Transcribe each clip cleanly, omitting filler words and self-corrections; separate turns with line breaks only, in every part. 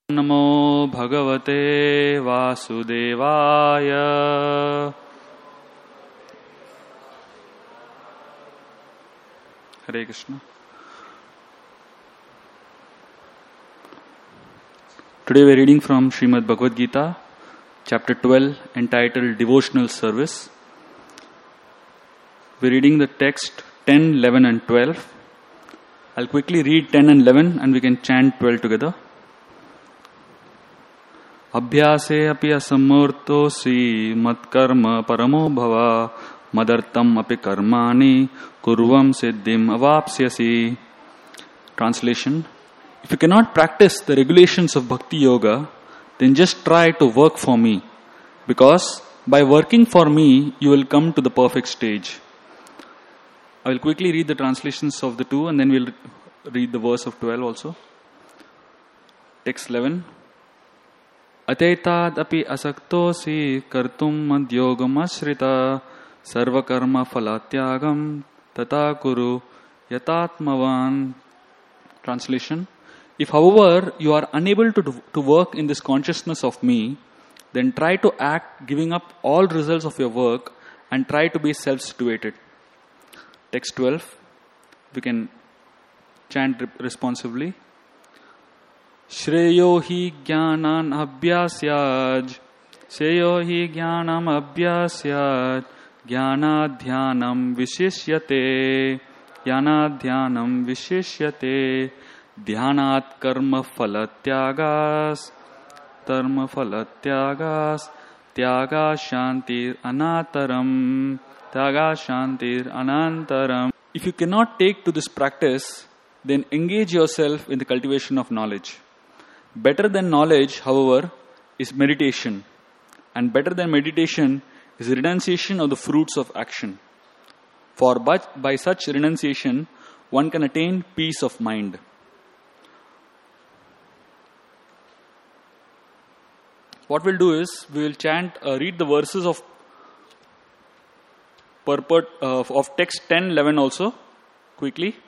नमो भगवते वासुदेवाय। Hare Krishna. Today we are reading from Srimad Bhagavad Gita, chapter 12, entitled Devotional Service. We are reading the text 10, 11 and 12. I'll quickly read 10 and 11 and we can chant 12 together. अभ्यासे अपि असमर्थोऽसि मत्कर्म परमो भव मदर्थम अपि कर्माणि कुर्वं सिद्धिम अवाप्स्यसि. Translation: If you cannot practice the regulations of Bhakti Yoga, then just try to work for me, because by working for me, you will come to the perfect stage. I will quickly read the translations of the two and then we'll read the verse of 12 also. Text 11. अतैताद् अपि असक्तोऽसि कर्तुं मद्योगमश्रिता सर्वकर्म फलत्यागं तथा कुरु यतात्मवान्. Translation: If however you are unable to work in this consciousness of me, then try to act giving up all results of your work and try to be self-situated. Text 12. We can chant responsively. श्रेयो हि ज्ञानान् अभ्यास्यात् श्रेयो हि ज्ञानम् अभ्यास्यात् ज्ञानाध्यानं विशिष्यते ज्ञानाध्यानं विशिष्यते ध्यानात् कर्म फलत्यागास् त्यागा शान्तिर् अनन्तरम्. If you cannot take to this practice, then engage yourself in the cultivation of knowledge. Better than knowledge, however, is meditation. And better than meditation is renunciation of the fruits of action. For by such renunciation, one can attain peace of mind. What we'll do is, we will read the verses of text 10, 11 also, quickly.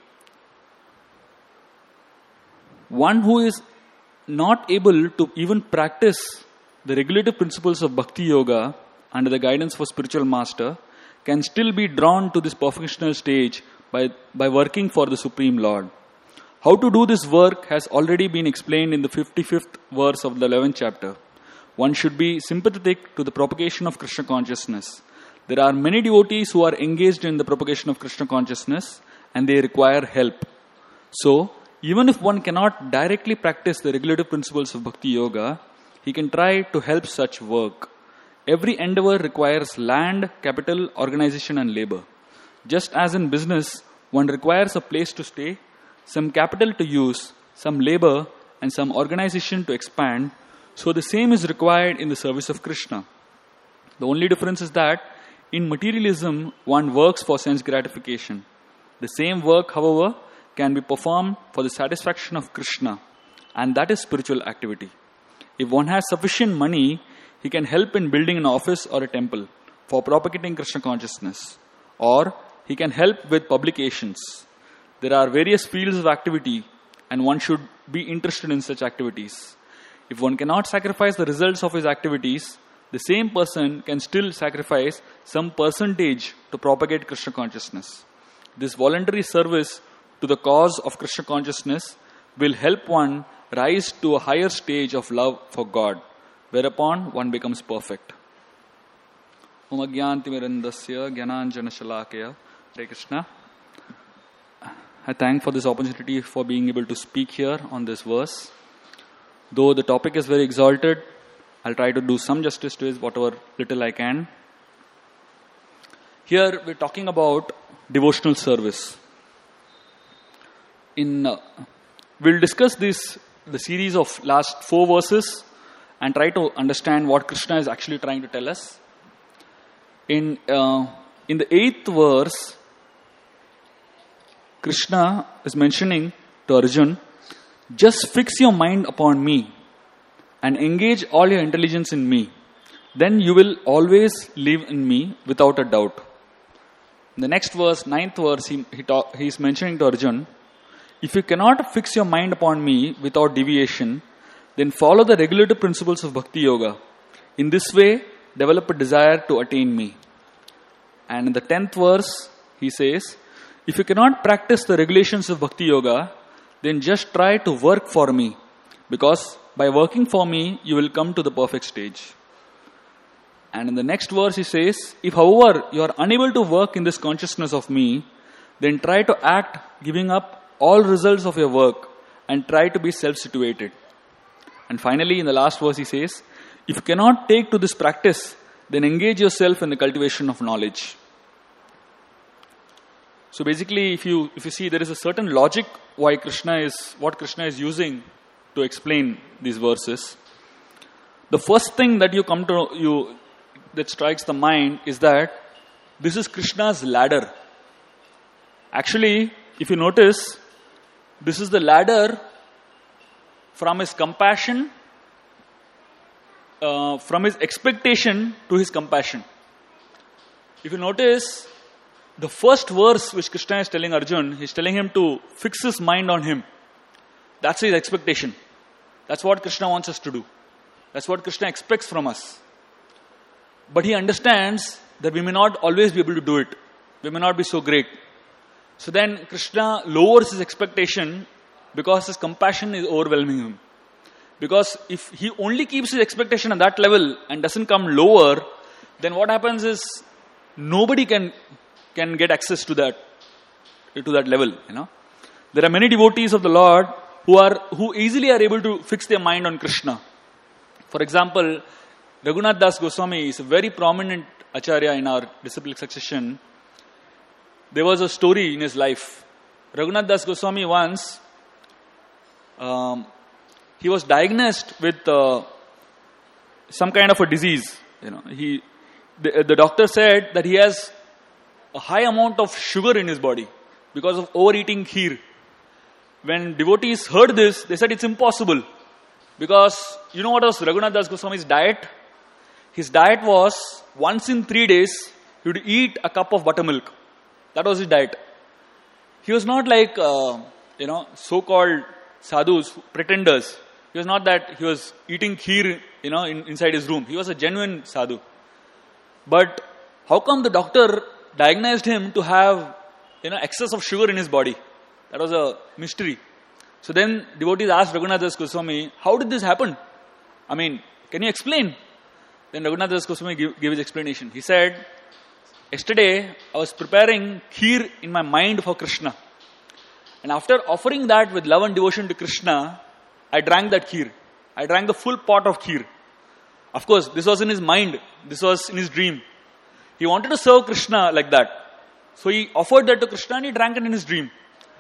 One who is not able to even practice the regulative principles of Bhakti Yoga under the guidance of a spiritual master can still be drawn to this perfectional stage by working for the Supreme Lord. How to do this work has already been explained in the 55th verse of the 11th chapter. One should be sympathetic to the propagation of Krishna consciousness. There are many devotees who are engaged in the propagation of Krishna consciousness and they require help. So, even if one cannot directly practice the regulative principles of Bhakti Yoga, he can try to help such work. Every endeavor requires land, capital, organization and labor. Just as in business, one requires a place to stay, some capital to use, some labor and some organization to expand, so the same is required in the service of Krishna. The only difference is that in materialism, one works for sense gratification. The same work, however, can be performed for the satisfaction of Krishna, and that is spiritual activity. If one has sufficient money, he can help in building an office or a temple for propagating Krishna consciousness, or he can help with publications. There are various fields of activity and one should be interested in such activities. If one cannot sacrifice the results of his activities, the same person can still sacrifice some percentage to propagate Krishna consciousness. This voluntary service to the cause of Krishna consciousness will help one rise to a higher stage of love for God, whereupon one becomes perfect. Om Agyantimirandasya Gyananjana Shalakaya. Hare Krishna. I thank for this opportunity for being able to speak here on this verse. Though the topic is very exalted, I'll try to do some justice to it, whatever little I can. Here we're talking about devotional service. We'll discuss the series of last 4 verses and try to understand what Krishna is actually trying to tell us. In the 8th verse, Krishna is mentioning to Arjuna, just fix your mind upon me and engage all your intelligence in me. Then you will always live in me without a doubt. In the next verse, 9th verse, he is mentioning to Arjuna, if you cannot fix your mind upon me without deviation, then follow the regulative principles of Bhakti Yoga. In this way, develop a desire to attain me. And in the 10th verse, he says, if you cannot practice the regulations of Bhakti Yoga, then just try to work for me. Because by working for me, you will come to the perfect stage. And in the next verse, he says, if however you are unable to work in this consciousness of me, then try to act giving up all results of your work and try to be self-situated. And finally, in the last verse, he says, if you cannot take to this practice, then engage yourself in the cultivation of knowledge. So basically, if you see, there is a certain logic what Krishna is using to explain these verses. The first thing that that strikes the mind is that this is Krishna's ladder. Actually, if you notice, this is the ladder from his compassion, from his expectation to his compassion. If you notice, the first verse which Krishna is telling Arjun, he's telling him to fix his mind on him. That's his expectation. That's what Krishna wants us to do. That's what Krishna expects from us. But he understands that we may not always be able to do it. We may not be so great. So then Krishna lowers his expectation because his compassion is overwhelming him. Because if he only keeps his expectation at that level and doesn't come lower, then what happens is nobody can get access to that level. There are many devotees of the Lord who easily are able to fix their mind on Krishna. For example, Raghunath Das Goswami is a very prominent acharya in our disciplic succession. There was a story in his life. Raghunath Das Goswami once, he was diagnosed with some kind of a disease. The doctor said that he has a high amount of sugar in his body because of overeating kheer. When devotees heard this, they said it's impossible. Because you know what was Raghunath Das Goswami's diet? His diet was once in 3 days, he would eat a cup of buttermilk. That was his diet. He was not like, so-called sadhus, pretenders. He was not that he was eating kheer, inside his room. He was a genuine sadhu. But how come the doctor diagnosed him to have, excess of sugar in his body? That was a mystery. So then devotees asked Raghunath Das Goswami, how did this happen? Can you explain? Then Raghunath Das Goswami gave his explanation. He said, yesterday I was preparing kheer in my mind for Krishna. And after offering that with love and devotion to Krishna, I drank that kheer. I drank the full pot of kheer. Of course, this was in his mind. This was in his dream. He wanted to serve Krishna like that. So he offered that to Krishna and he drank it in his dream.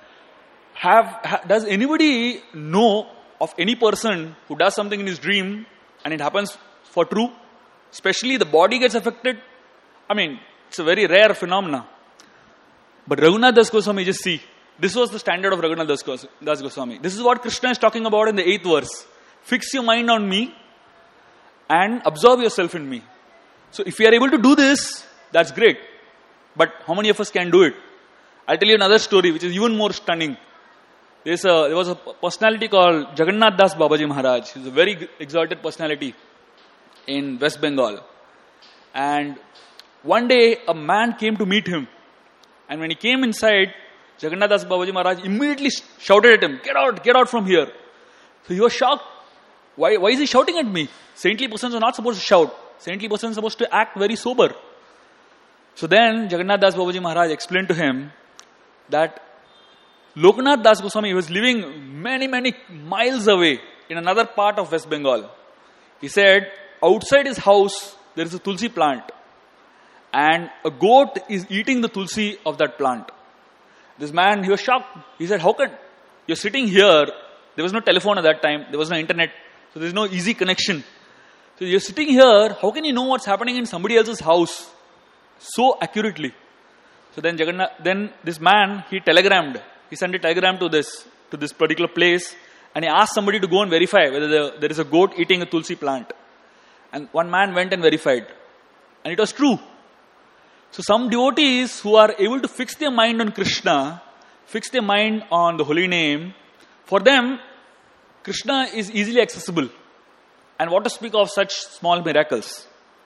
Does anybody know of any person who does something in his dream and it happens for true? Especially the body gets affected. It's a very rare phenomena. But Raghunath Das Goswami, just see, this was the standard of Raghunath Das Goswami. This is what Krishna is talking about in the 8th verse. Fix your mind on me and absorb yourself in me. So if we are able to do this, that's great. But how many of us can do it? I'll tell you another story which is even more stunning. There was a personality called Jagannath Das Babaji Maharaj. He's a very exalted personality in West Bengal. And one day a man came to meet him. And when he came inside, Jagannath Das Babaji Maharaj immediately shouted at him, get out from here. So he was shocked. Why is he shouting at me? Saintly persons are not supposed to shout. Saintly persons are supposed to act very sober. So then Jagannath Das Babaji Maharaj explained to him that Lokanath Das Goswami was living many, many miles away in another part of West Bengal. He said, outside his house, there is a tulsi plant. And a goat is eating the tulsi of that plant. This man, he was shocked. He said, how can, you're sitting here, there was no telephone at that time, there was no internet, so there's no easy connection. So you're sitting here, how can you know what's happening in somebody else's house so accurately? So then this man, he telegrammed. He sent a telegram to this particular place and he asked somebody to go and verify whether there is a goat eating a tulsi plant. And one man went and verified. And it was true. So some devotees who are able to fix their mind on Krishna, fix their mind on the holy name, for them, Krishna is easily accessible. And what to speak of such small miracles?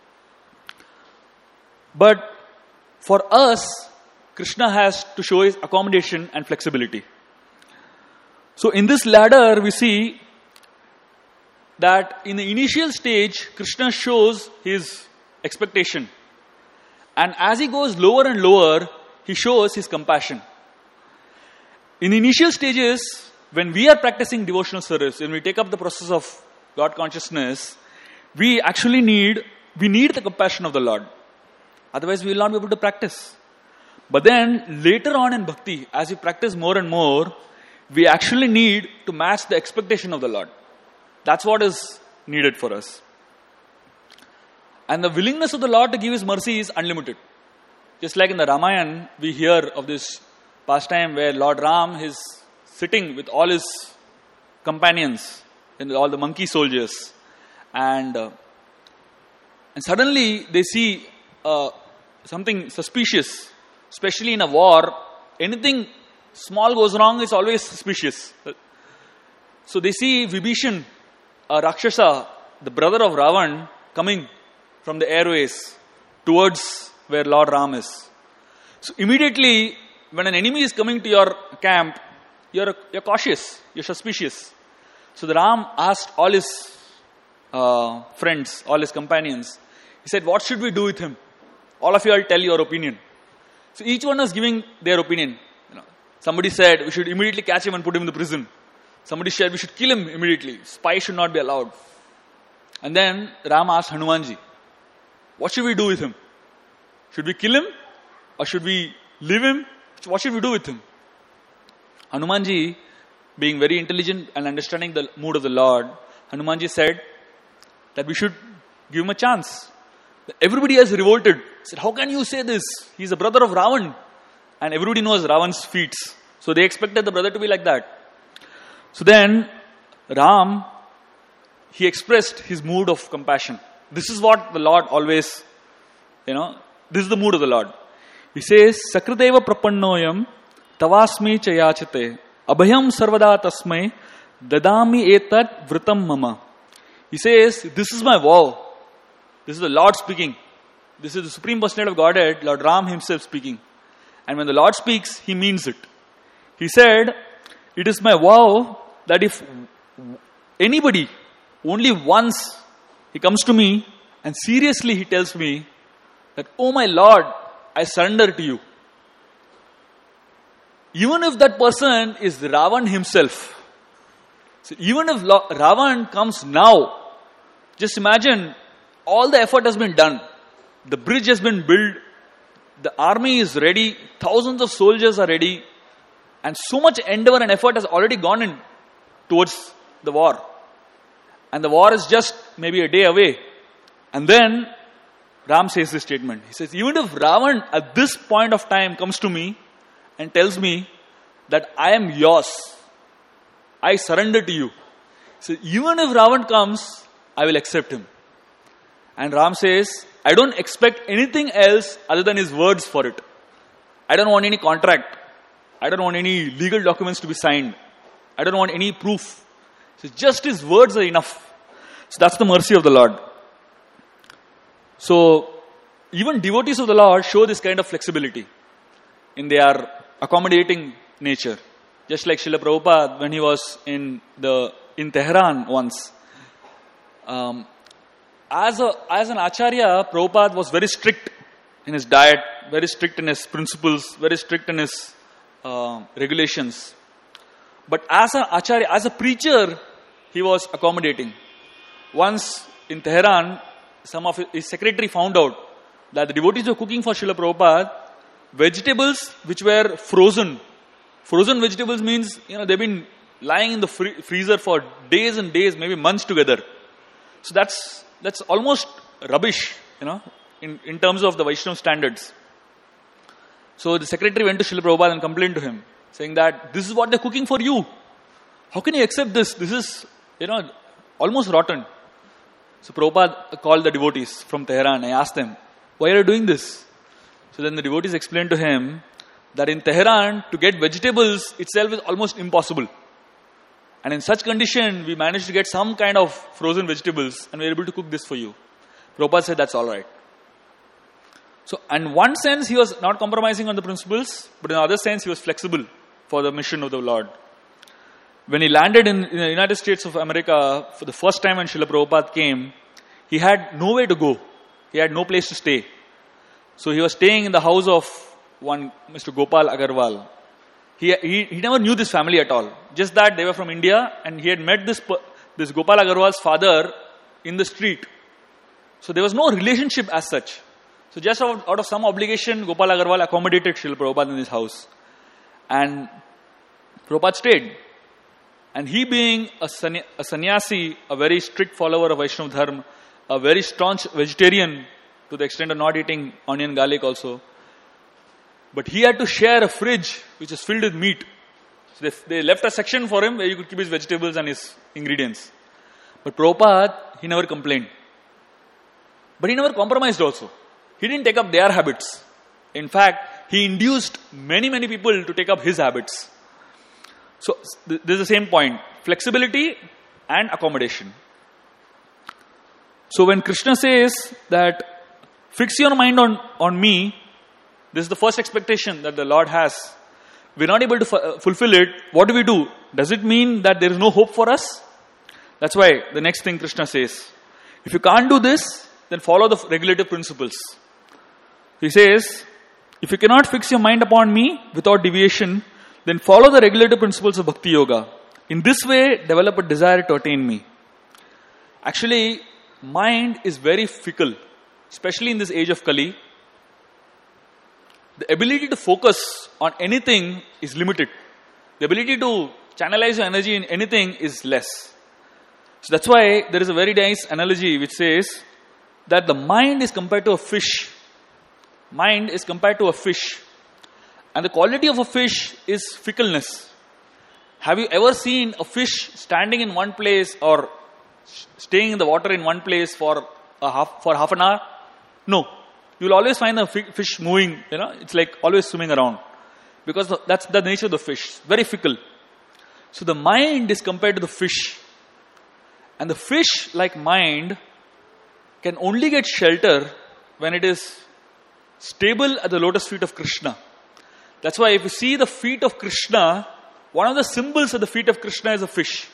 But for us, Krishna has to show his accommodation and flexibility. So in this ladder, we see that in the initial stage, Krishna shows his expectation. And as he goes lower and lower, he shows his compassion. In the initial stages, when we are practicing devotional service, when we take up the process of God consciousness, we need the compassion of the Lord. Otherwise, we will not be able to practice. But then, later on in bhakti, as we practice more and more, we actually need to match the expectation of the Lord. That's what is needed for us. And the willingness of the Lord to give His mercy is unlimited. Just like in the Ramayana, we hear of this pastime where Lord Ram is sitting with all his companions and all the monkey soldiers, and suddenly they see something suspicious, especially in a war. Anything small goes wrong is always suspicious. So they see Vibhishan, a Rakshasa, the brother of Ravan, coming from the airways towards where Lord Ram is. So immediately, when an enemy is coming to your camp, you're cautious, you're suspicious. So the Ram asked all his friends, all his companions. He said, what should we do with him? All of you all tell your opinion. So each one was giving their opinion. Somebody said, we should immediately catch him and put him in the prison. Somebody said, we should kill him immediately. Spies should not be allowed. And then Ram asked Hanumanji, what should we do with him? Should we kill him? Or should we leave him? What should we do with him? Hanumanji, being very intelligent and understanding the mood of the Lord, Hanumanji said that we should give him a chance. Everybody has revolted. Said, how can you say this? He's a brother of Ravan. And everybody knows Ravan's feats. So they expected the brother to be like that. So then, Ram, he expressed his mood of compassion. This is what the Lord always, this is the mood of the Lord. He says, Sakrideva prapannoyam tavasmi chayachate abhayam sarvada tasmai dadami etat vritam mama. He says, this is my vow. This is the Lord speaking. This is the Supreme Personality of Godhead, Lord Ram himself speaking. And when the Lord speaks, he means it. He said, it is my vow that if anybody, only once, he comes to me and seriously he tells me that, oh my Lord, I surrender to you. Even if that person is Ravan himself. So even if Ravan comes now, just imagine all the effort has been done. The bridge has been built. The army is ready. Thousands of soldiers are ready. And so much endeavor and effort has already gone in towards the war. And the war is just maybe a day away. And then Ram says this statement. He says, even if Ravan at this point of time comes to me and tells me that I am yours, I surrender to you. So even if Ravan comes, I will accept him. And Ram says, I don't expect anything else other than his words for it. I don't want any contract. I don't want any legal documents to be signed. I don't want any proof. So just his words are enough. So that's the mercy of the Lord. So even devotees of the Lord show this kind of flexibility in their accommodating nature. Just like Srila Prabhupada when he was in Tehran once. As an Acharya, Prabhupada was very strict in his diet, very strict in his principles, very strict in his regulations. But as an Acharya, as a preacher, he was accommodating. Once in Tehran, some of his secretary found out that the devotees were cooking for Srila Prabhupada vegetables which were frozen. Frozen vegetables means, they've been lying in the freezer for days and days, maybe months together. So that's almost rubbish, in terms of the Vaishnava standards. So the secretary went to Srila Prabhupada and complained to him, saying that this is what they're cooking for you. How can you accept this? This is, almost rotten. So Prabhupada called the devotees from Tehran and asked them, why are you doing this? So then the devotees explained to him that in Tehran, to get vegetables itself is almost impossible. And in such condition, we managed to get some kind of frozen vegetables and we were able to cook this for you. Prabhupada said, that's all right. So, in one sense, he was not compromising on the principles, but in another sense, he was flexible for the mission of the Lord. When he landed in the United States of America, for the first time when Srila Prabhupada came, he had nowhere to go. He had no place to stay. So he was staying in the house of one Mr. Gopal Agarwal. He never knew this family at all. Just that they were from India and he had met this Gopal Agarwal's father in the street. So there was no relationship as such. So just out of some obligation, Gopal Agarwal accommodated Srila Prabhupada in his house. And Prabhupada stayed. And he being a sannyasi, a very strict follower of Vaishnava Dharma, a very staunch vegetarian to the extent of not eating onion, garlic also. But he had to share a fridge which is filled with meat. So they left a section for him where he could keep his vegetables and his ingredients. But Prabhupada, he never complained. But he never compromised also. He didn't take up their habits. In fact, he induced many people to take up his habits. So, this is the same point. Flexibility and accommodation. So, when Krishna says that, fix your mind on me, this is the first expectation that the Lord has. We're not able to fulfill it. What do? Does it mean that there is no hope for us? That's why the next thing Krishna says. If you can't do this, then follow the regulative principles. He says, if you cannot fix your mind upon me without deviation, then follow the regulative principles of Bhakti Yoga. In this way, develop a desire to attain me. Actually, mind is very fickle, especially in this age of Kali. The ability to focus on anything is limited. The ability to channelize your energy in anything is less. So that's why there is a very nice analogy which says that the mind is compared to a fish. Mind is compared to a fish. And the quality of a fish is fickleness. Have you ever seen a fish standing in one place or staying in the water in one place for half an hour? No. You will always find the fish moving, it's like always swimming around. Because that's the nature of the fish. Very fickle. So the mind is compared to the fish. And the fish, like mind, can only get shelter when it is stable at the lotus feet of Krishna. That's why if you see the feet of Krishna, one of the symbols of the feet of Krishna is a fish.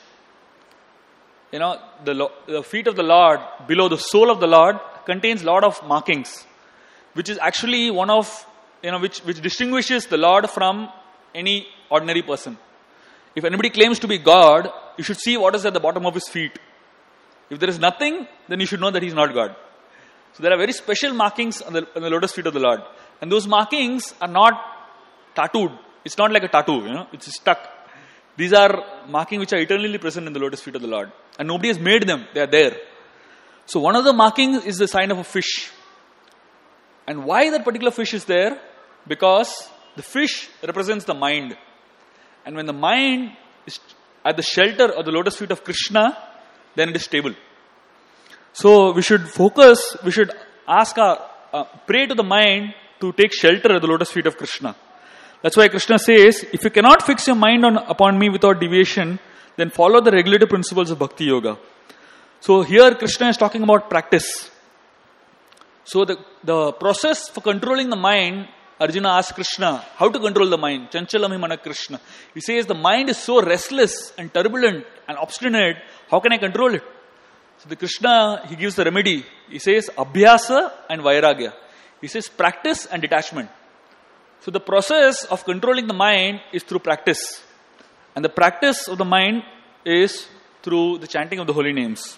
The feet of the Lord, below the sole of the Lord, contains a lot of markings, which is actually one of, which distinguishes the Lord from any ordinary person. If anybody claims to be God, you should see what is at the bottom of his feet. If there is nothing, then you should know that he is not God. So there are very special markings on the lotus feet of the Lord. And those markings are not tattooed. It's not like a tattoo, it's stuck. These are markings which are eternally present in the lotus feet of the Lord. And nobody has made them. They are there. So one of the markings is the sign of a fish. And why that particular fish is there? Because the fish represents the mind. And when the mind is at the shelter of the lotus feet of Krishna, then it is stable. So we should focus, we should ask pray to the mind to take shelter at the lotus feet of Krishna. That's why Krishna says, if you cannot fix your mind upon me without deviation, then follow the regulative principles of Bhakti Yoga. So here Krishna is talking about practice. So the process for controlling the mind, Arjuna asked Krishna, how to control the mind? Chanchalami mana Krishna. He says the mind is so restless and turbulent and obstinate, how can I control it? So the Krishna, he gives the remedy. He says abhyasa and vairagya. He says practice and detachment. So the process of controlling the mind is through practice. And the practice of the mind is through the chanting of the holy names.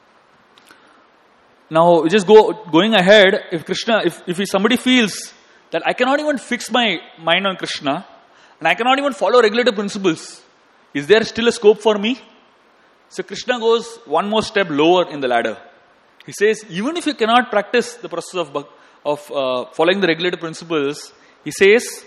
Now, just going ahead, if somebody feels that I cannot even fix my mind on Krishna, and I cannot even follow regulative principles, is there still a scope for me? So Krishna goes one more step lower in the ladder. He says, even if you cannot practice the process of following the regulative principles, he says,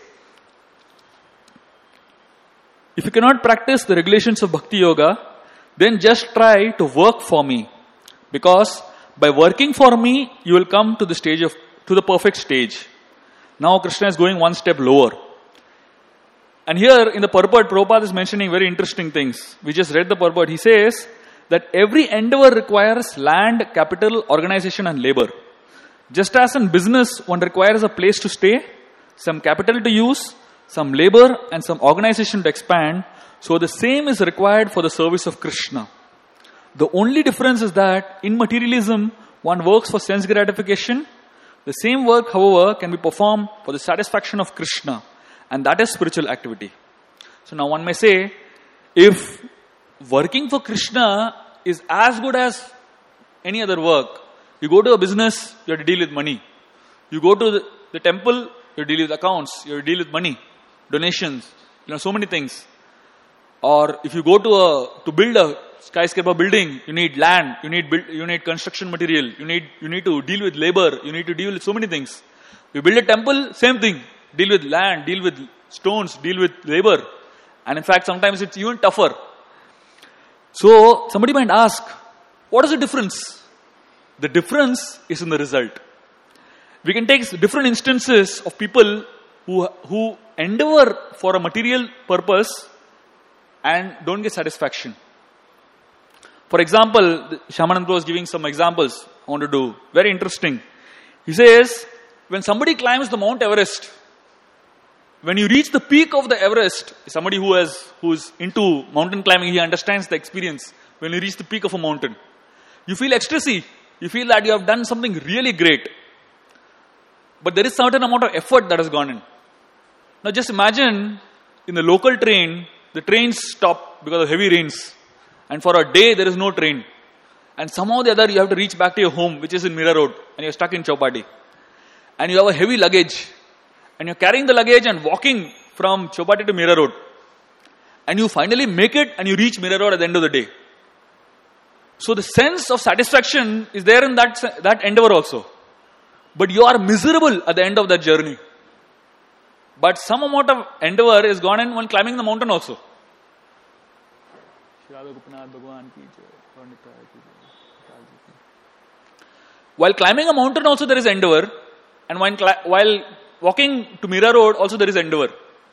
if you cannot practice the regulations of Bhakti Yoga, then just try to work for me. Because by working for me, you will come to the perfect stage. Now Krishna is going one step lower. And here in the purport, Prabhupada is mentioning very interesting things. We just read the purport. He says that every endeavor requires land, capital, organization and labor. Just as in business, one requires a place to stay, some capital to use, some labor and some organization to expand, so the same is required for the service of Krishna. The only difference is that in materialism, one works for sense gratification. The same work, however, can be performed for the satisfaction of Krishna, and that is spiritual activity. So now one may say, if working for Krishna is as good as any other work, you go to a business, you have to deal with money. You go to the temple, you deal with accounts, you deal with money, donations, so many things. Or if you go to build a skyscraper building, you need land, you need construction material, you need to deal with labor, you need to deal with so many things. You build a temple, same thing. Deal with land, deal with stones, deal with labor. And in fact, sometimes it's even tougher. So somebody might ask, what is the difference? The difference is in the result. We can take different instances of people who endeavor for a material purpose and don't get satisfaction. For example, Shyamanand Prabhu is giving some examples I want to do. Very interesting. He says, when somebody climbs the Mount Everest, when you reach the peak of the Everest, somebody who's into mountain climbing, he understands the experience. When you reach the peak of a mountain, you feel ecstasy. You feel that you have done something really great. But there is certain amount of effort that has gone in. Now just imagine, in the local train, the trains stop because of heavy rains. And for a day, there is no train. And somehow or the other, you have to reach back to your home, which is in Mira Road. And you're stuck in Chowpatty. And you have a heavy luggage. And you're carrying the luggage and walking from Chowpatty to Mira Road. And you finally make it and you reach Mira Road at the end of the day. So the sense of satisfaction is there in that endeavor also. But you are miserable at the end of that journey. But some amount of endeavor is gone in when climbing the mountain also. While climbing a mountain also there is endeavor. And while walking to Mira Road also there is endeavor.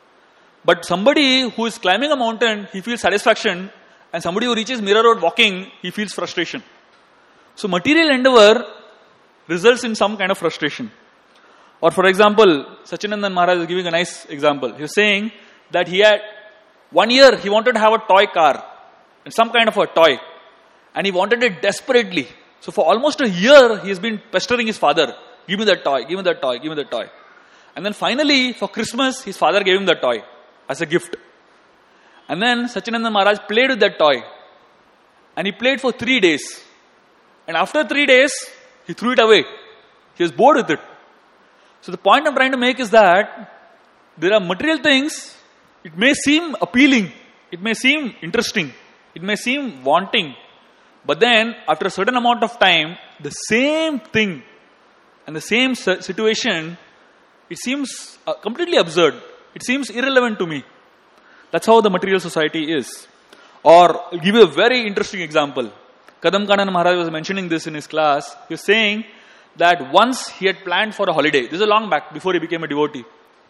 But somebody who is climbing a mountain, he feels satisfaction. And somebody who reaches Mira Road walking, he feels frustration. So material endeavor results in some kind of frustration. Or for example, Sachinandan Maharaj is giving a nice example. He was saying that he had 1 year he wanted to have a toy car. And some kind of a toy. And he wanted it desperately. So for almost a year, he has been pestering his father. Give me that toy, give me that toy, give me that toy. And then finally, for Christmas, his father gave him that toy as a gift. And then Sachinandan Maharaj played with that toy. And he played for 3 days. And after 3 days, he threw it away. He was bored with it. So the point I'm trying to make is that there are material things, it may seem appealing, it may seem interesting, it may seem wanting. But then, after a certain amount of time, the same thing and the same situation, it seems completely absurd. It seems irrelevant to me. That's how the material society is. Or, I'll give you a very interesting example. Kadam Kanana Maharaj was mentioning this in his class. He was saying that once he had planned for a holiday. This is a long back, before he became a devotee.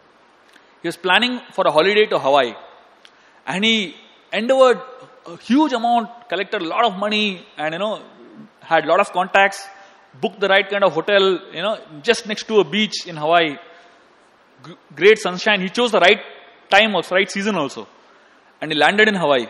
He was planning for a holiday to Hawaii. And he endeavored a huge amount, collected a lot of money and, had a lot of contacts, booked the right kind of hotel, just next to a beach in Hawaii. Great sunshine. He chose the right time also, right season also. And he landed in Hawaii.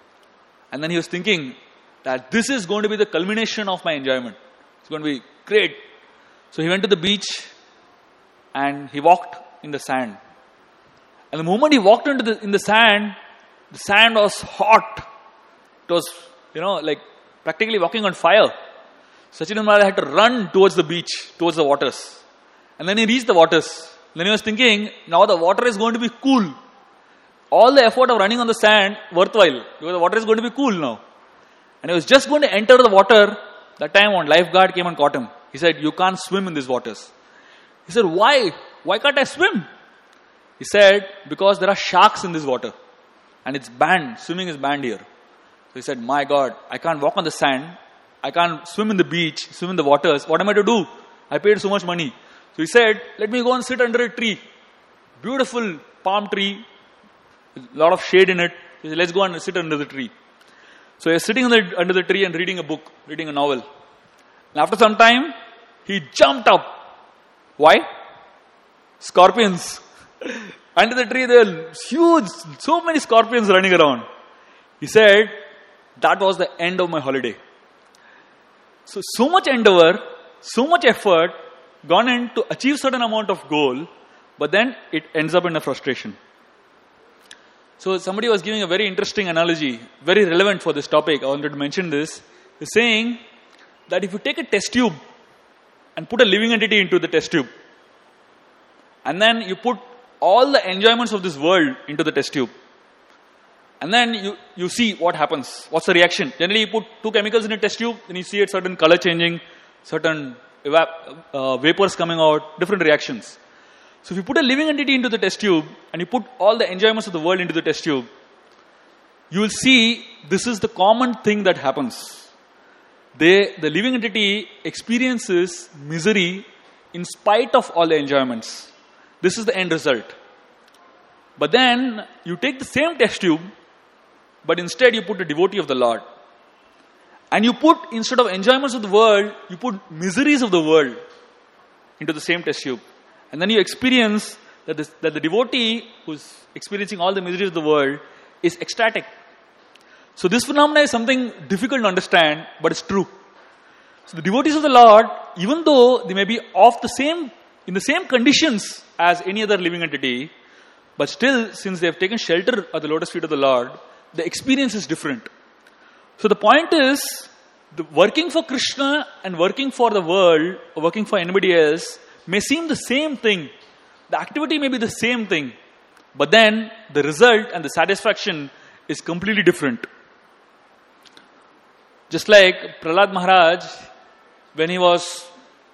And then he was thinking that this is going to be the culmination of my enjoyment. It's going to be great. So he went to the beach and he walked in the sand. And the moment he walked in the sand was hot. It was, like practically walking on fire. Sachinandan Maharaj had to run towards the beach, towards the waters. And then he reached the waters. Then he was thinking, now the water is going to be cool. All the effort of running on the sand, worthwhile. Because the water is going to be cool now. And he was just going to enter the water. That time one lifeguard came and caught him. He said, you can't swim in these waters. He said, why? Why can't I swim? He said, because there are sharks in this water. And it's banned. Swimming is banned here. So he said, my God, I can't walk on the sand. I can't swim in the beach, swim in the waters. What am I to do? I paid so much money. So he said, let me go and sit under a tree. Beautiful palm tree. A lot of shade in it. He said, let's go and sit under the tree. So he's sitting under the tree and reading a book, reading a novel. And after some time, he jumped up. Why? Scorpions. Under the tree, there were huge, so many scorpions running around. He said, that was the end of my holiday. So much endeavor, so much effort gone in to achieve certain amount of goal, but then it ends up in a frustration. So somebody was giving a very interesting analogy, very relevant for this topic. I wanted to mention this. He's saying that if you take a test tube and put a living entity into the test tube, and then you put all the enjoyments of this world into the test tube, and then you see what happens. What's the reaction? Generally, you put two chemicals in a test tube, then you see a certain color changing, certain vapors coming out, different reactions. So if you put a living entity into the test tube, and you put all the enjoyments of the world into the test tube, you will see this is the common thing that happens. The living entity experiences misery in spite of all the enjoyments. This is the end result. But then, you take the same test tube, but instead you put a devotee of the Lord. And you put, instead of enjoyments of the world, you put miseries of the world into the same test tube. And then you experience that the devotee who's experiencing all the miseries of the world is ecstatic. So this phenomena is something difficult to understand, but it's true. So the devotees of the Lord, even though they may be in the same conditions as any other living entity, but still, since they have taken shelter at the lotus feet of the Lord, the experience is different. So the point is, working for Krishna and working for the world, or working for anybody else, may seem the same thing. The activity may be the same thing. But then, the result and the satisfaction is completely different. Just like Prahlad Maharaj, when he was...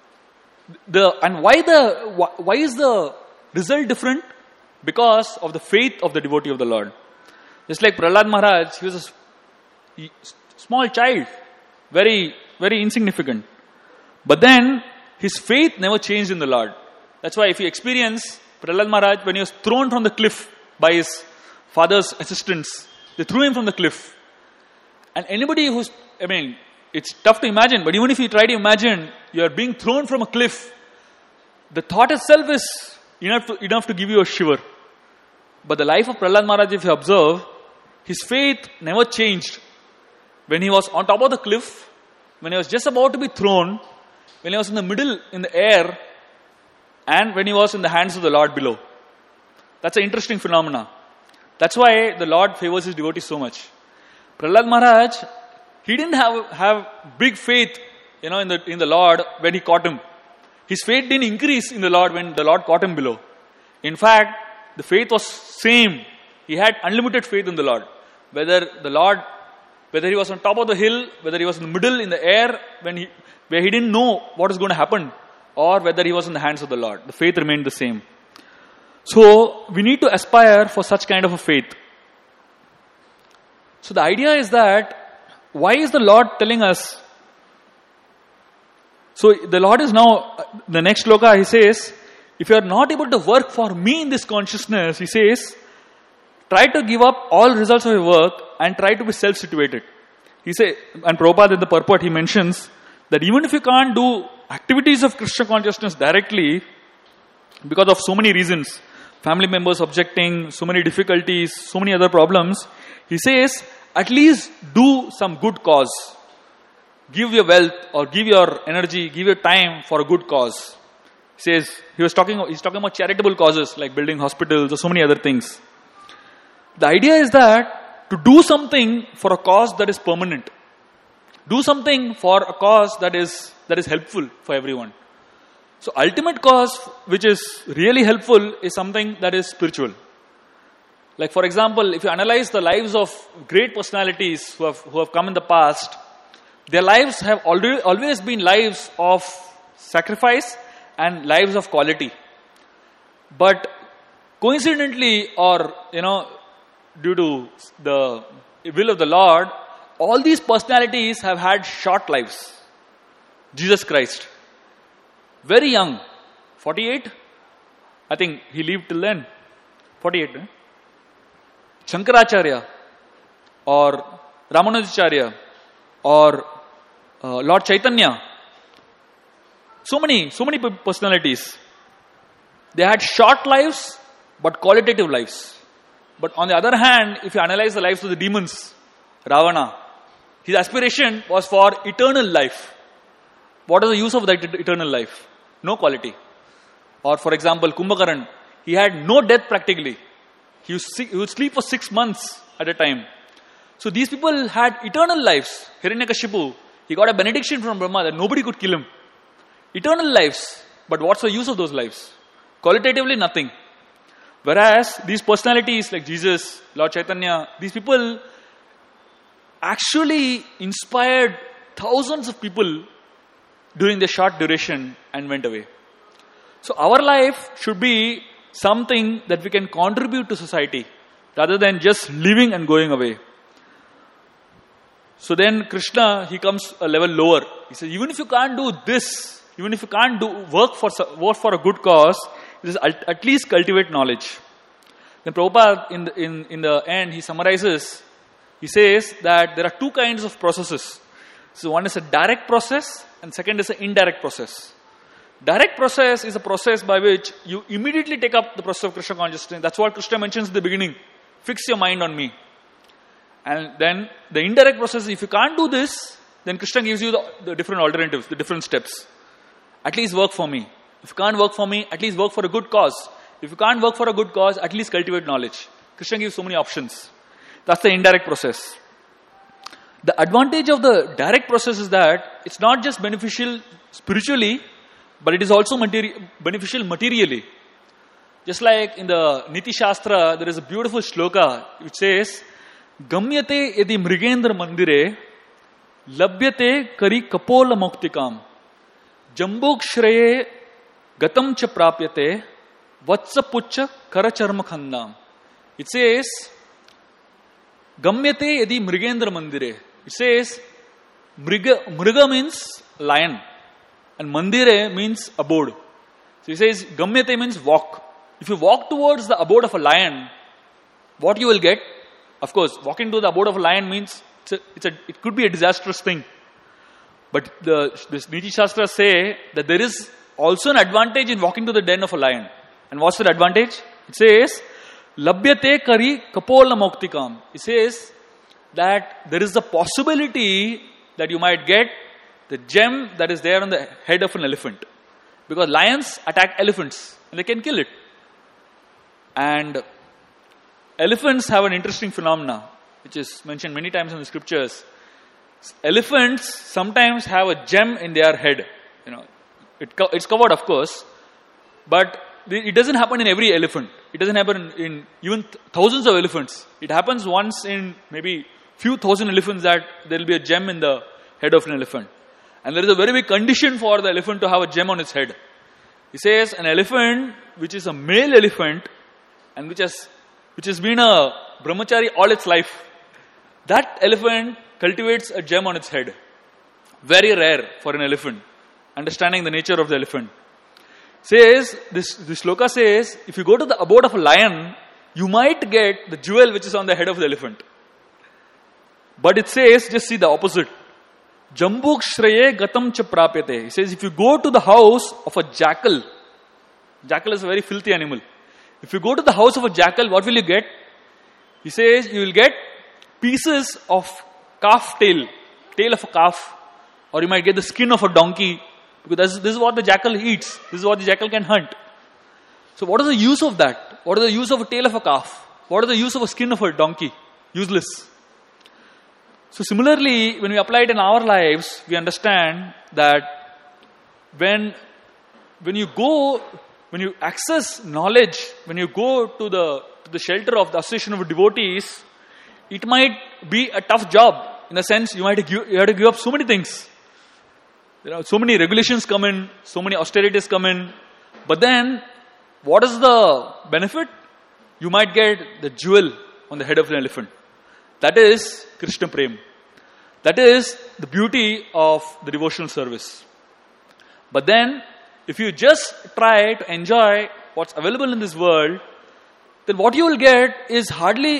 why is the result different? Because of the faith of the devotee of the Lord. Just like Prahlad Maharaj, he was a small child, very, very insignificant. But then, his faith never changed in the Lord. That's why if you experience Prahlad Maharaj, when he was thrown from the cliff by his father's assistants, they threw him from the cliff. And anybody it's tough to imagine, but even if you try to imagine, you are being thrown from a cliff, the thought itself is enough to give you a shiver. But the life of Prahlad Maharaj, if you observe, his faith never changed. When he was on top of the cliff, when he was just about to be thrown, when he was in the middle, in the air, and when he was in the hands of the Lord below. That's an interesting phenomena. That's why the Lord favors his devotees so much. Prahlad Maharaj, he didn't have big faith, in the Lord when he caught him. His faith didn't increase in the Lord when the Lord caught him below. In fact, the faith was same. He had unlimited faith in the Lord. Whether he was on top of the hill, whether he was in the middle, in the air, where he didn't know what was going to happen, or whether he was in the hands of the Lord. The faith remained the same. So, we need to aspire for such kind of a faith. So, the idea is that, why is the Lord telling us? So, the Lord is now, the next shloka, he says, if you are not able to work for me in this consciousness, he says, try to give up all results of your work and try to be self-situated. He says, and Prabhupada in the purport, he mentions that even if you can't do activities of Krishna consciousness directly, because of so many reasons, family members objecting, so many difficulties, so many other problems, he says, at least do some good cause. Give your wealth or give your energy, give your time for a good cause. He says, he's talking about charitable causes like building hospitals or so many other things. The idea is that to do something for a cause that is permanent. Do something for a cause that is helpful for everyone. So ultimate cause which is really helpful is something that is spiritual. Like for example, if you analyze the lives of great personalities who have come in the past, their lives have always been lives of sacrifice and lives of quality. But coincidentally or due to the will of the Lord, all these personalities have had short lives. Jesus Christ, very young, 48. I think he lived till then. 48. Shankaracharya or Ramanujacharya or Lord Chaitanya. So many personalities. They had short lives, but qualitative lives. But on the other hand, if you analyze the lives of the demons, Ravana, his aspiration was for eternal life. What is the use of that eternal life? No quality. Or for example, Kumbhakaran, he had no death practically. He would sleep for 6 months at a time. So these people had eternal lives. Hiranyakashipu, he got a benediction from Brahma that nobody could kill him. Eternal lives. But what's the use of those lives? Qualitatively, nothing. Whereas these personalities like Jesus, Lord Chaitanya, these people actually inspired thousands of people during their short duration and went away. So our life should be something that we can contribute to society rather than just living and going away. So then Krishna, he comes a level lower. He says, even if you can't do this, even if you can't work for a good cause, at least cultivate knowledge. Then Prabhupada, in the end, he summarizes, he says that there are two kinds of processes. So one is a direct process and second is an indirect process. Direct process is a process by which you immediately take up the process of Krishna consciousness. That's what Krishna mentions in the beginning. Fix your mind on me. And then the indirect process, if you can't do this, then Krishna gives you the different alternatives, the different steps. At least work for me. If you can't work for me, at least work for a good cause. If you can't work for a good cause, at least cultivate knowledge. Krishna gives so many options. That's the indirect process. The advantage of the direct process is that it's not just beneficial spiritually, but it is also beneficial materially. Just like in the Niti Shastra, there is a beautiful shloka which says, Gamyate yadi mrigendra mandire, labhyate kari kapola moktikam, jambok shraye gatam cha prapyate, vatsa pucha karacharma khandam. It says, Gamyate yadi mrigendra mandire. It says, Mriga means lion. And mandire means abode. So he says, Gamyate means walk. If you walk towards the abode of a lion, what you will get? Of course, walking to the abode of a lion means it could be a disastrous thing. But this Niti Shastras say that there is also an advantage in walking to the den of a lion. And what's that advantage? It says, Labhyate kari kapola moktikam. It says that there is a possibility that you might get the gem that is there on the head of an elephant. Because lions attack elephants and they can kill it. And elephants have an interesting phenomena, which is mentioned many times in the scriptures. Elephants sometimes have a gem in their head. It's covered, of course, but it doesn't happen in every elephant. It doesn't happen in even thousands of elephants. It happens once in maybe few thousand elephants that there will be a gem in the head of an elephant. And there is a very big condition for the elephant to have a gem on its head. He says an elephant which is a male elephant and which has been a brahmachari all its life, that elephant cultivates a gem on its head. Very rare for an elephant. Understanding the nature of the elephant. Says, this shloka says, if you go to the abode of a lion, you might get the jewel which is on the head of the elephant. But it says, just see the opposite. Jambuk shraye gatam cha prapyate. He says, if you go to the house of a jackal is a very filthy animal. If you go to the house of a jackal, what will you get? He says, you will get pieces of calf tail of a calf, or you might get the skin of a donkey, because this is what the jackal eats. This is what the jackal can hunt. So what is the use of that? What is the use of a tail of a calf? What is the use of a skin of a donkey? Useless. So similarly, when we apply it in our lives, we understand that when you access knowledge, when you go to the shelter of the association of devotees, it might be a tough job. In a sense, you have to give up so many things. There are so many regulations come in, so many austerities come in. But then, what is the benefit? You might get the jewel on the head of an elephant. That is Krishna Prem. That is the beauty of the devotional service. But then, if you just try to enjoy what's available in this world, then what you will get is hardly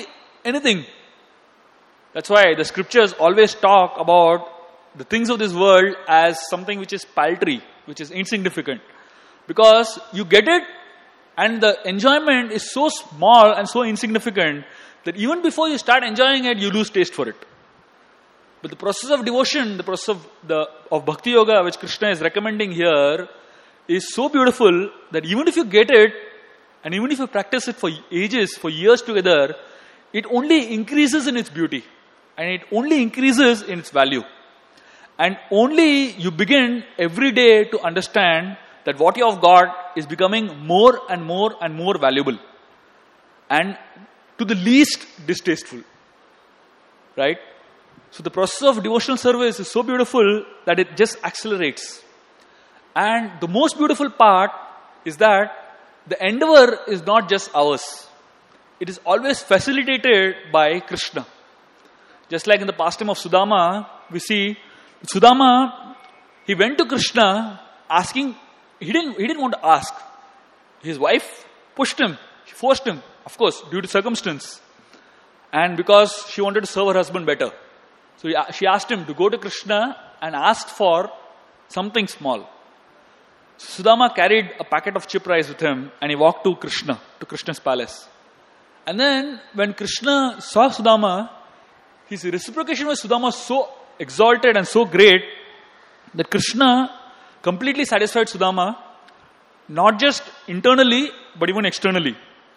anything. That's why the scriptures always talk about the things of this world as something which is paltry, which is insignificant. Because you get it and the enjoyment is so small and so insignificant that even before you start enjoying it, you lose taste for it. But the process of devotion, the process of Bhakti Yoga, which Krishna is recommending here, is so beautiful that even if you get it, and even if you practice it for ages, for years together, it only increases in its beauty. And it only increases in its value. And only you begin every day to understand that what you have got is becoming more and more and more valuable. And to the least distasteful. Right? So the process of devotional service is so beautiful that it just accelerates. And the most beautiful part is that the endeavor is not just ours. It is always facilitated by Krishna. Just like in the pastime of Sudama, we see Sudama, he went to Krishna asking, he didn't want to ask. His wife pushed him, she forced him, of course, due to circumstance. And because she wanted to serve her husband better. So she asked him to go to Krishna and ask for something small. So Sudama carried a packet of chip rice with him and he walked to Krishna's palace. And then when Krishna saw Sudama, his reciprocation with Sudama was so exalted and so great that Krishna completely satisfied Sudama, not just internally but even externally.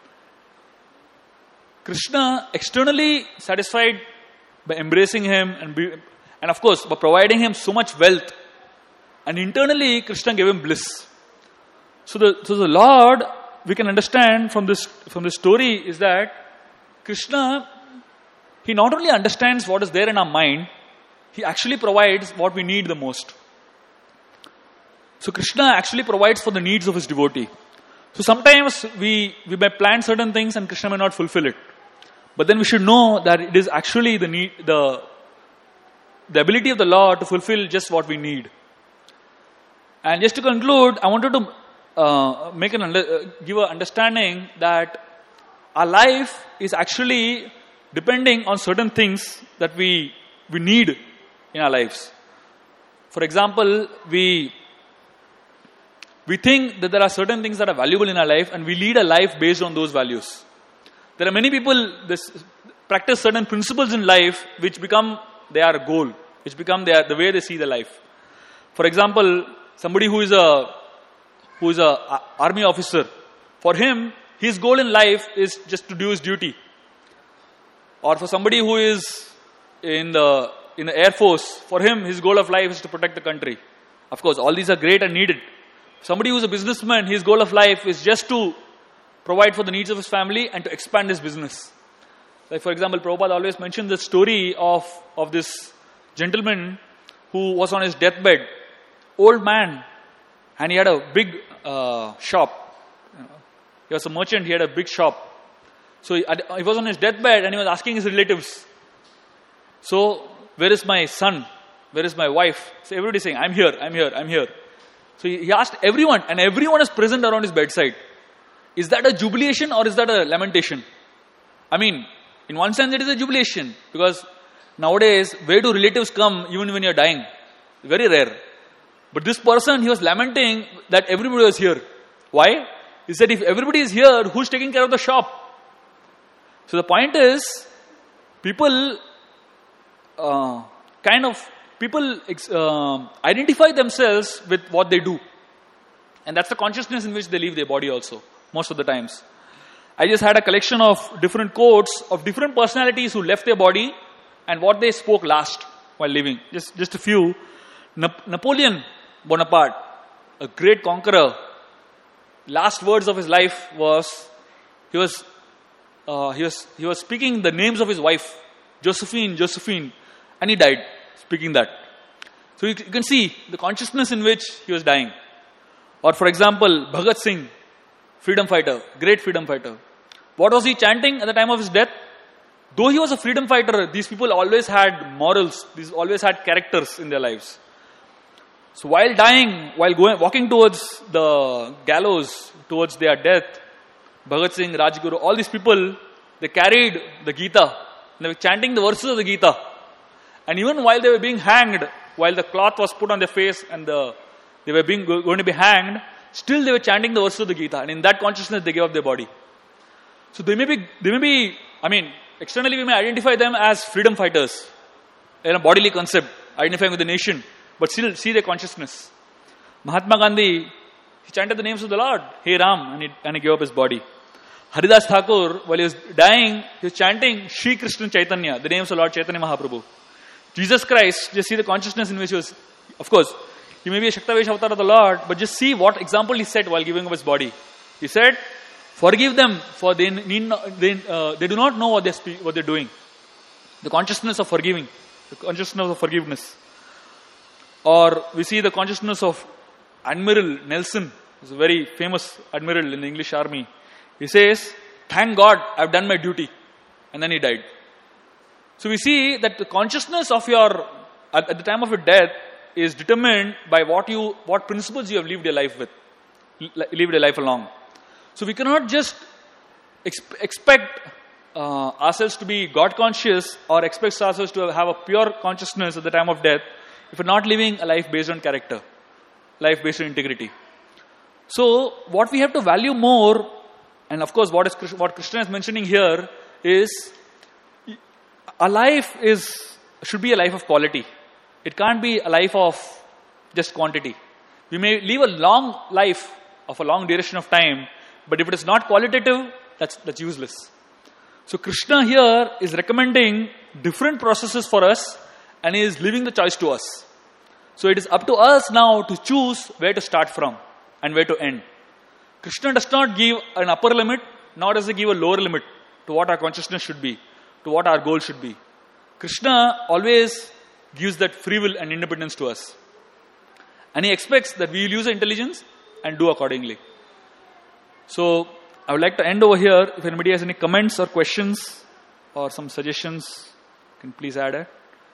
Krishna externally satisfied by embracing him and of course by providing him so much wealth, and internally Krishna gave him bliss. So the Lord, we can understand from this story, is that Krishna, he not only understands what is there in our mind, he actually provides what we need the most. So Krishna actually provides for the needs of his devotee. So sometimes we may plan certain things and Krishna may not fulfill it. But then we should know that it is actually the ability of the Lord to fulfill just what we need. And just to conclude, I wanted to give an understanding that our life is actually depending on certain things that we need in our lives. For example, we think that there are certain things that are valuable in our life and we lead a life based on those values. There are many people practice certain principles in life which become their goal, which become the way they see the life. For example, somebody who is a army officer, for him, his goal in life is just to do his duty. Or for somebody who is in the Air Force, for him, his goal of life is to protect the country. Of course, all these are great and needed. Somebody who is a businessman, his goal of life is just to provide for the needs of his family and to expand his business. Like for example, Prabhupada always mentioned the story of this gentleman who was on his deathbed, old man, and he had a big shop. He was a merchant, he had a big shop. So he was on his deathbed and he was asking his relatives, so where is my son? Where is my wife? So everybody saying, I'm here, I'm here, I'm here. So he asked everyone, and everyone is present around his bedside. Is that a jubilation or is that a lamentation? I mean, in one sense it is a jubilation, because nowadays, where do relatives come even when you're dying? Very rare. But this person, he was lamenting that everybody was here. Why? He said, if everybody is here, who's taking care of the shop? So the point is, people identify themselves with what they do. And that's the consciousness in which they leave their body also, most of the times. I just had a collection of different quotes of different personalities who left their body and what they spoke last while living. Just a few. Napoleon Bonaparte, a great conqueror, last words of his life was, he was speaking the names of his wife, Josephine, and he died speaking that. So you can see the consciousness in which he was dying. Or for example, Bhagat Singh, freedom fighter, great freedom fighter. What was he chanting at the time of his death? Though he was a freedom fighter, these people always had morals, these always had characters in their lives. So while dying, walking towards the gallows, towards their death, Bhagat Singh, Rajguru, all these people, They carried the Gita. They were chanting the verses of the Gita. And even while they were being hanged, while the cloth was put on their face and they were going to be hanged, still they were chanting the verses of the Gita. And in that consciousness, they gave up their body. So they may be, externally we may identify them as freedom fighters in a bodily concept, identifying with the nation, but still see their consciousness. Mahatma Gandhi, he chanted the names of the Lord, Hey Ram, and he gave up his body. Haridas Thakur, while he was dying, he was chanting Shri Krishna Chaitanya, the names of Lord Chaitanya Mahaprabhu. Jesus Christ, just see the consciousness in which he was, of course, he may be a Shaktavesh avatar of the Lord, but just see what example he set while giving up his body. He said, forgive them, for they do not know what they're doing. The consciousness of forgiving, the consciousness of forgiveness. Or we see the consciousness of Admiral Nelson, who's a very famous admiral in the English army. He says, thank God, I've done my duty. And then he died. So we see that the consciousness of at the time of your death is determined by what principles you have lived your life along. So we cannot just expect ourselves to be God conscious or expect ourselves to have a pure consciousness at the time of death if we're not living a life based on character, life based on integrity. So what we have to value more, and of course what Krishna is mentioning here is a life should be a life of quality. It can't be a life of just quantity. We may live a long life of a long duration of time, but if it is not qualitative, that's useless. So Krishna here is recommending different processes for us and he is leaving the choice to us. So it is up to us now to choose where to start from and where to end. Krishna does not give an upper limit, nor does he give a lower limit to what our consciousness should be, to what our goal should be. Krishna always gives that free will and independence to us. And he expects that we will use our intelligence and do accordingly. So, I would like to end over here. If anybody has any comments or questions or some suggestions, you can please add it.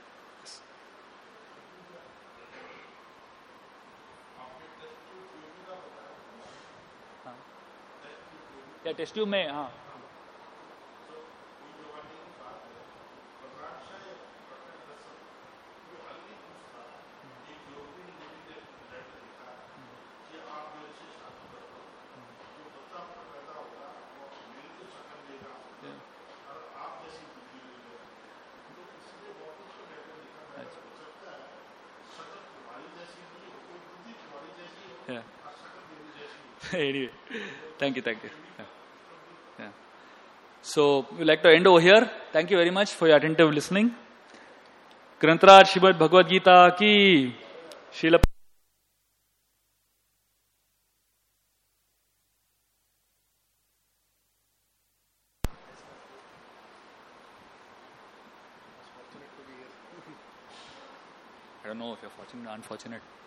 Yeah, test tube mein, हाँ. Yeah. Anyway, thank you. Yeah. So, we'd like to end over here. Thank you very much for your attentive listening. Grantaraj Srimad Bhagavad Gita ki Srila I don't know if you're fortunate or unfortunate.